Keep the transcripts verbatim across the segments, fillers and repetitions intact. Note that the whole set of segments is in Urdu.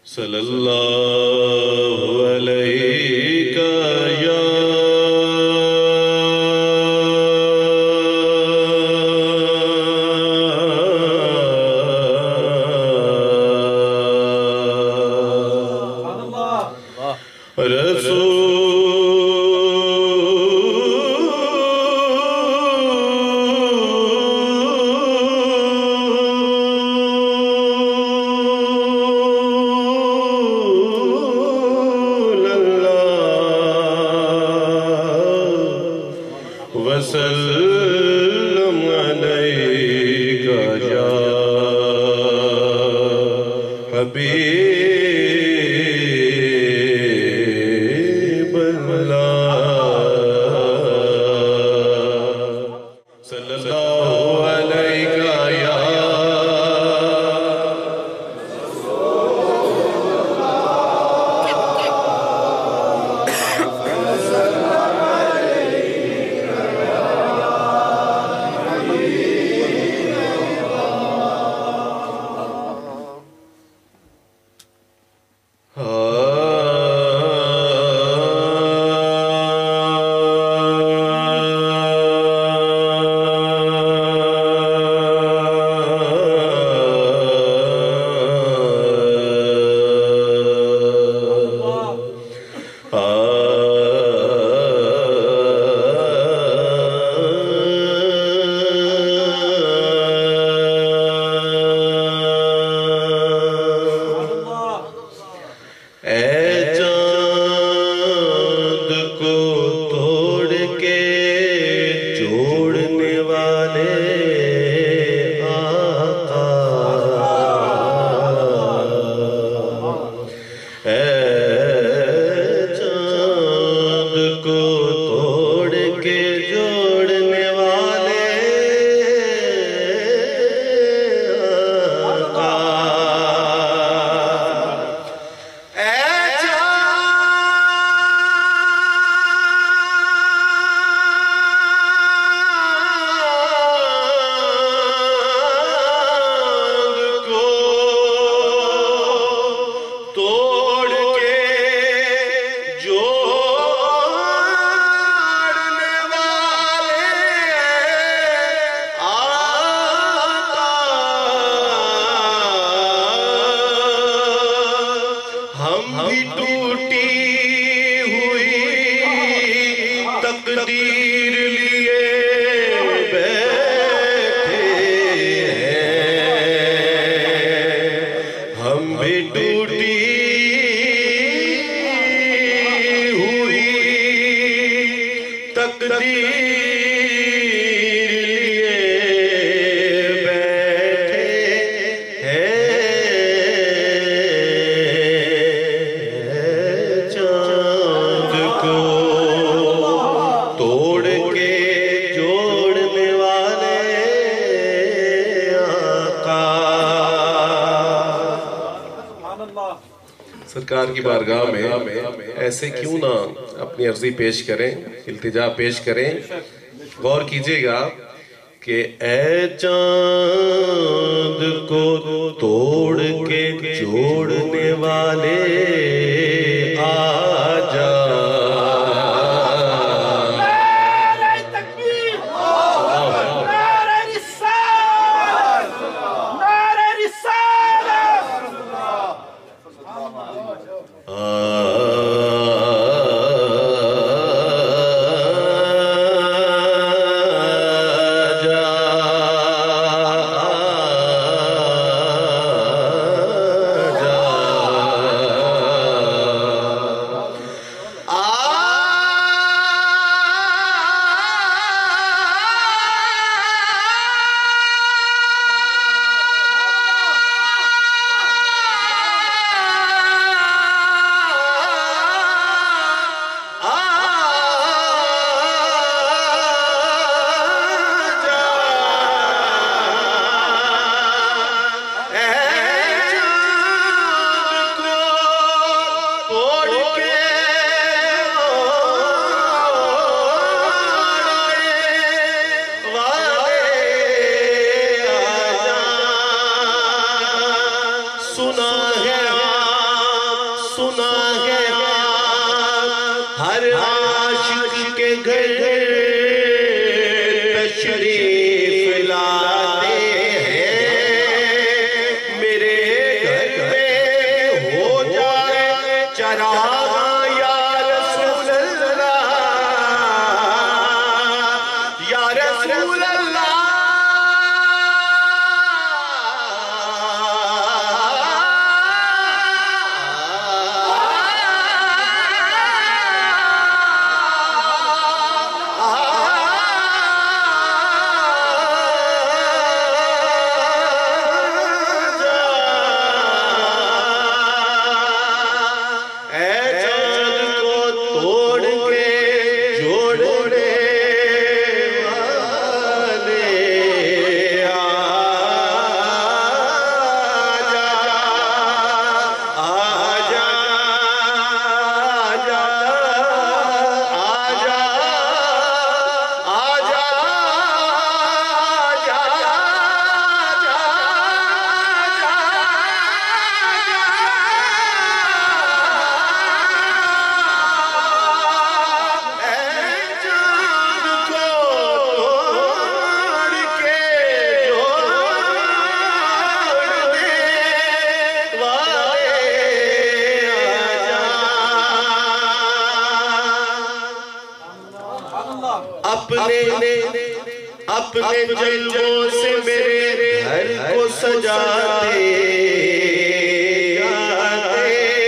صلی اللہ علیہ یا وسلم علیک یا حبیب اللہ صلی اللہ علیک یا تقدیر لیے بیٹھے ہیں ہم بھی ٹوٹی ہوئی تقدیر لیے بیٹھے ہیں چاند کو توڑ کے جوڑنے والے آقا سرکار کی بارگاہ میں ایسے کیوں نہ اپنی عرضی پیش کریں، التجا پیش کریں. غور کیجئے گا کہ اے چاند کو توڑ کے جوڑنے والے آجا سنا ہے گھر تشریف لاتے ہیں، میرے گھر میں ہو جائے چراغ یا رسول اللہ، یا رسول اللہ۔ اپنے اپنے جلووں سے میرے گھر کو سجاتے جاتے،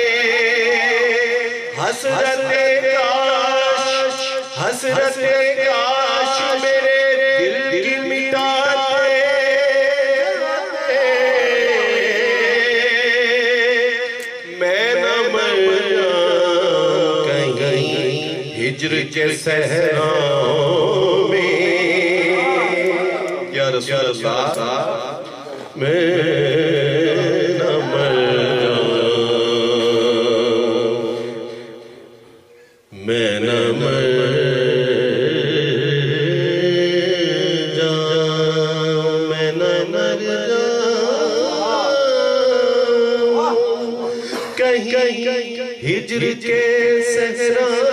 حسرت کاش حسرت کاش میرے دل کی مٹاتے، میں نہ مر جاؤں کہیں ہجر کے صحراؤں میں، یا رسول اللہ میں نہ مر جاؤں، میں نہ مر جاؤں، میں نہ مر جاؤں کہیں ہجر کے صحراؤں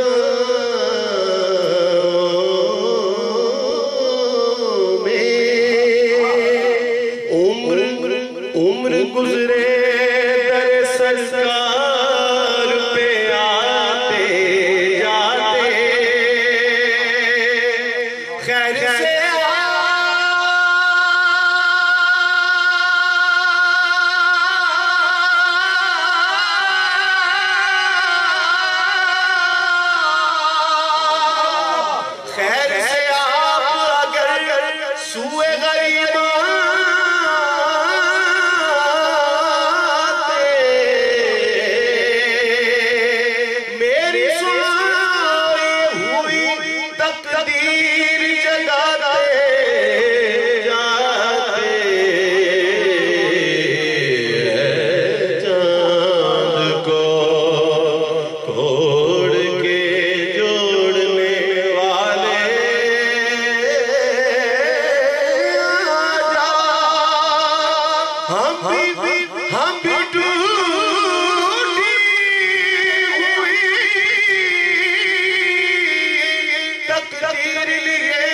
گزرے در سرکار پہ آتے جاتے، خیر سے خیر سے آپ اگر سوئے غریباں ہم بھی ٹوٹی ہوئی تقدیر لیے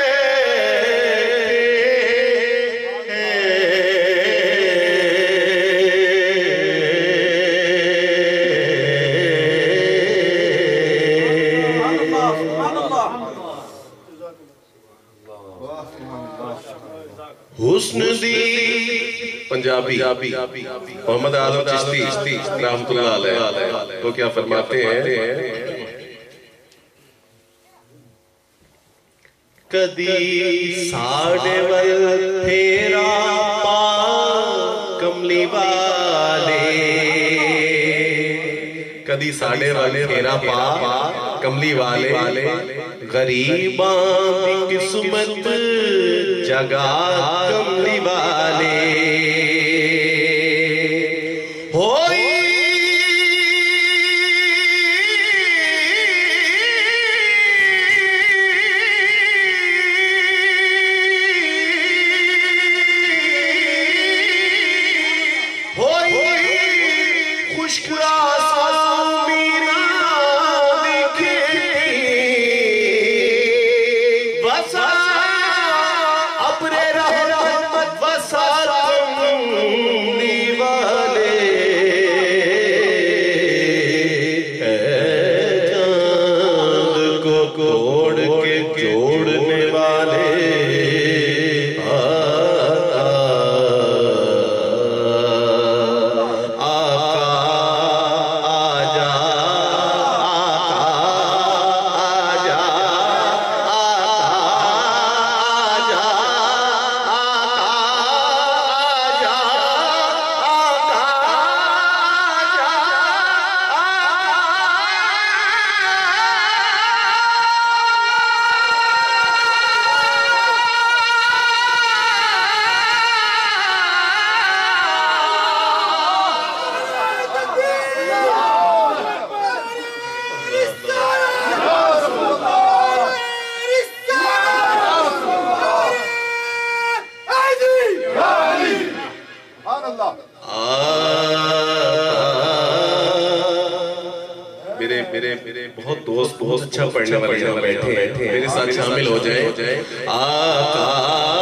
حسن دی پنجابی محمد اعظم چشتی رحمت اللہ علیہ وہ کیا فرماتے ہیں، کدی ساڑے ول پھیرا پا کملی والے، کدی ساڑے ول پھیرا پا کملی والے، غریباں دی قسمت جگا کملی والے، ہوئی خشک آسان مینا دکھتی، میرے بہت دوست بہت اچھا پڑھنے والے یہاں بیٹھے ہیں، میرے ساتھ شامل ہو جائیں. آقا